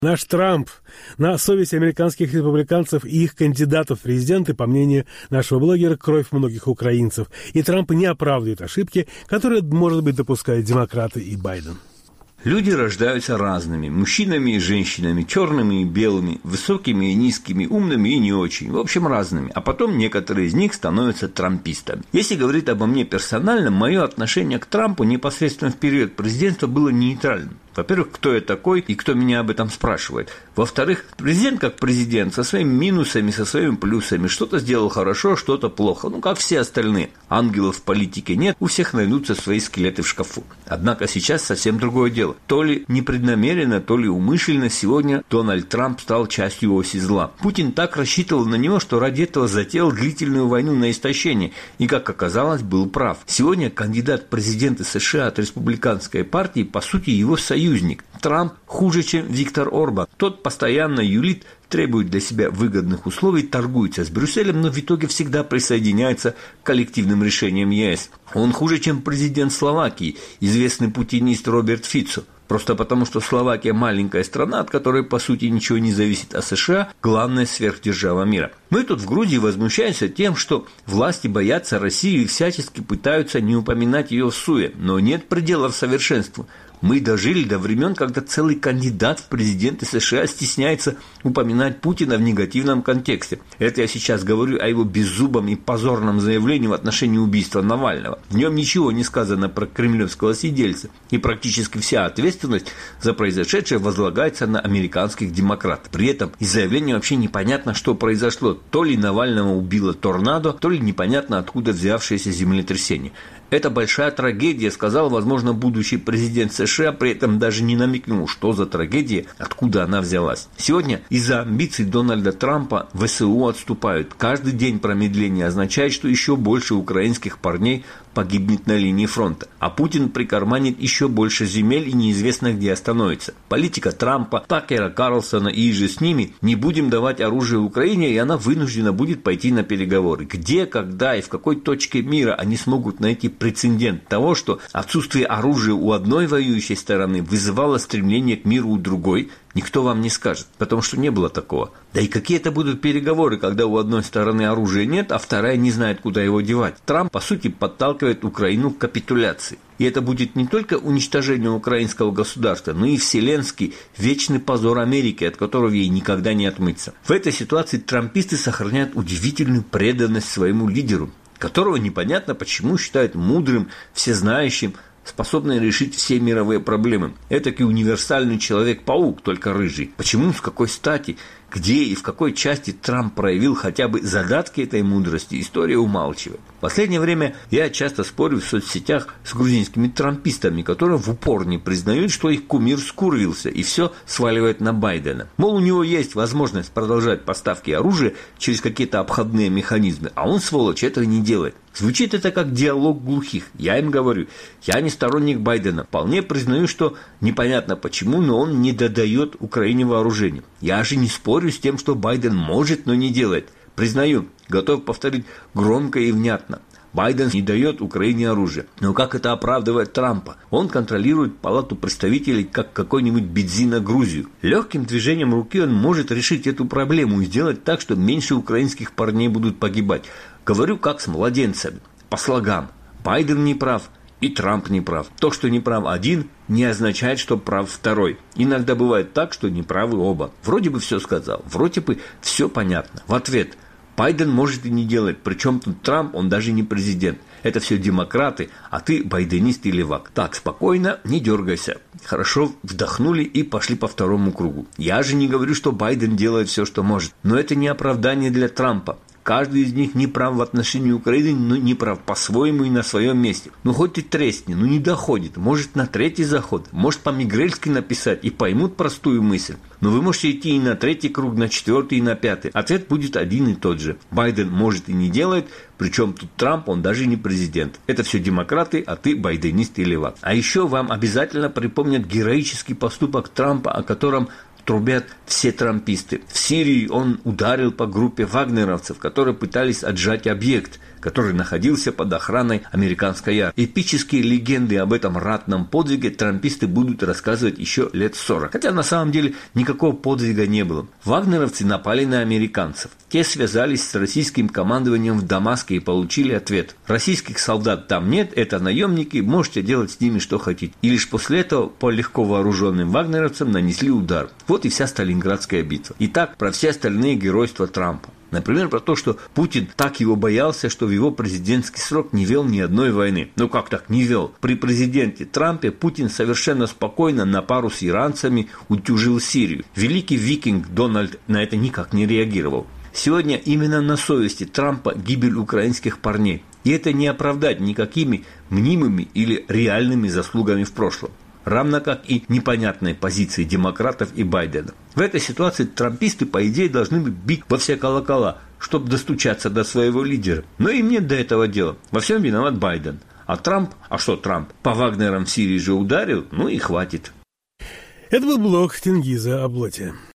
Наш Трамп на совесть американских республиканцев и их кандидатов в президенты, по мнению нашего блогера, кровь многих украинцев. И Трамп не оправдывает ошибки, которые, может быть, допускают демократы и Байден. Люди рождаются разными, мужчинами и женщинами, черными и белыми, высокими и низкими, умными и не очень, в общем, разными, а потом некоторые из них становятся трампистами. Если говорить обо мне персонально, мое отношение к Трампу непосредственно в период президентства было нейтральным. Во-первых, кто я такой и кто меня об этом спрашивает. Во-вторых, президент как президент, со своими минусами, со своими плюсами. Что-то сделал хорошо, что-то плохо. Ну, как все остальные. Ангелов в политике нет, у всех найдутся свои скелеты в шкафу. Однако сейчас совсем другое дело. То ли непреднамеренно, то ли умышленно сегодня Дональд Трамп стал частью оси зла. Путин так рассчитывал на него, что ради этого затеял длительную войну на истощение. И, как оказалось, был прав. Сегодня кандидат в президенты США от республиканской партии, по сути, его союзник. Трамп хуже, чем Виктор Орбан. Тот постоянно юлит, требует для себя выгодных условий, торгуется с Брюсселем, но в итоге всегда присоединяется к коллективным решениям ЕС. Он хуже, чем президент Словакии, известный путинист Роберт Фицо. Просто потому, что Словакия маленькая страна, от которой, по сути, ничего не зависит, а США – главная сверхдержава мира. Мы тут в Грузии возмущаемся тем, что власти боятся России и всячески пытаются не упоминать ее в СУЕ, но нет пределов совершенству. Мы дожили до времен, когда целый кандидат в президенты США стесняется упоминать Путина в негативном контексте. Это я сейчас говорю о его беззубом и позорном заявлении в отношении убийства Навального. В нем ничего не сказано про кремлевского сидельца, и практически вся ответственность за произошедшее возлагается на американских демократов. При этом из заявления вообще непонятно, что произошло. То ли Навального убило торнадо, то ли непонятно, откуда взявшееся землетрясение. Это большая трагедия, сказал, возможно, будущий президент США, при этом даже не намекнул, что за трагедия, откуда она взялась. Сегодня из-за амбиций Дональда Трампа ВСУ отступают. Каждый день промедления означает, что еще больше украинских парней погибнет на линии фронта. А Путин прикарманит еще больше земель и неизвестно где остановится. Политика Трампа, Такера Карлсона и же с ними: не будем давать оружие Украине, и она вынуждена будет пойти на переговоры. Где, когда и в какой точке мира они смогут найти прецедент того, что отсутствие оружия у одной воюющей стороны вызывало стремление к миру у другой, никто вам не скажет, потому что не было такого. Да и какие это будут переговоры, когда у одной стороны оружия нет, а вторая не знает, куда его девать. Трамп, по сути, подталкивает Украину к капитуляции. И это будет не только уничтожение украинского государства, но и вселенский, вечный позор Америки, от которого ей никогда не отмыться. В этой ситуации трамписты сохраняют удивительную преданность своему лидеру, которого непонятно почему считают мудрым, всезнающим, способный решить все мировые проблемы. Этакий универсальный человек-паук, только рыжий. Почему, с какой стати, где и в какой части Трамп проявил хотя бы задатки этой мудрости, история умалчивает. В последнее время я часто спорю в соцсетях с грузинскими трампистами, которые в упор не признают, что их кумир скурвился и все сваливает на Байдена. Мол, у него есть возможность продолжать поставки оружия через какие-то обходные механизмы, а он, сволочь, этого не делает. Звучит это как диалог глухих. Я им говорю, я не сторонник Байдена. Вполне признаю, что непонятно почему, но он не додает Украине вооружения. Я же не спорю с тем, что Байден может, но не делает. Признаю, готов повторить громко и внятно. Байден не дает Украине оружие. Но как это оправдывает Трампа? Он контролирует Палату представителей, как какой-нибудь Бедзина Грузию. Легким движением руки он может решить эту проблему и сделать так, что меньше украинских парней будут погибать. Говорю как с младенцами, по слогам. Байден не прав, и Трамп не прав. То, что не прав один, не означает, что прав второй. Иногда бывает так, что не правы оба. Вроде бы все сказал, вроде бы все понятно. В ответ: Байден может и не делать, причем тут Трамп, он даже не президент. Это все демократы, а ты байденист и левак. Так, спокойно, не дергайся. Хорошо вдохнули и пошли по второму кругу. Я же не говорю, что Байден делает все, что может. Но это не оправдание для Трампа. Каждый из них не прав в отношении Украины, но не прав по-своему и на своем месте. Ну хоть и тресни, но не доходит. Может на третий заход, может по-мигрельски написать и поймут простую мысль. Но вы можете идти и на третий круг, на четвертый и на пятый. Ответ будет один и тот же. Байден может и не делает, причем тут Трамп, он даже не президент. Это все демократы, а ты байденист и левак. А еще вам обязательно припомнят героический поступок Трампа, о котором трубят все трамписты. В Сирии он ударил по группе вагнеровцев, которые пытались отжать объект. который находился под охраной американской армии. Эпические легенды об этом ратном подвиге трамписты будут рассказывать еще лет 40. Хотя на самом деле никакого подвига не было. Вагнеровцы напали на американцев. Те связались с российским командованием в Дамаске и получили ответ: российских солдат там нет, это наемники, можете делать с ними что хотите. И лишь после этого по легко вооруженным вагнеровцам нанесли удар. Вот и вся Сталинградская битва. Итак, про все остальные геройства Трампа. Например, про то, что Путин так его боялся, что в его президентский срок не вел ни одной войны. Ну как так не вел? При президенте Трампе Путин совершенно спокойно на пару с иранцами утюжил Сирию. Великий викинг Дональд на это никак не реагировал. Сегодня именно на совести Трампа гибель украинских парней. И это не оправдать никакими мнимыми или реальными заслугами в прошлом. Равно как и непонятной позиции демократов и Байдена. В этой ситуации трамписты, по идее, должны бить во все колокола, чтобы достучаться до своего лидера. Но им нет до этого дела. Во всем виноват Байден. А Трамп? А что Трамп? По Вагнерам в Сирии же ударил? Ну и хватит. Это был блог Тенгиза Аблоти.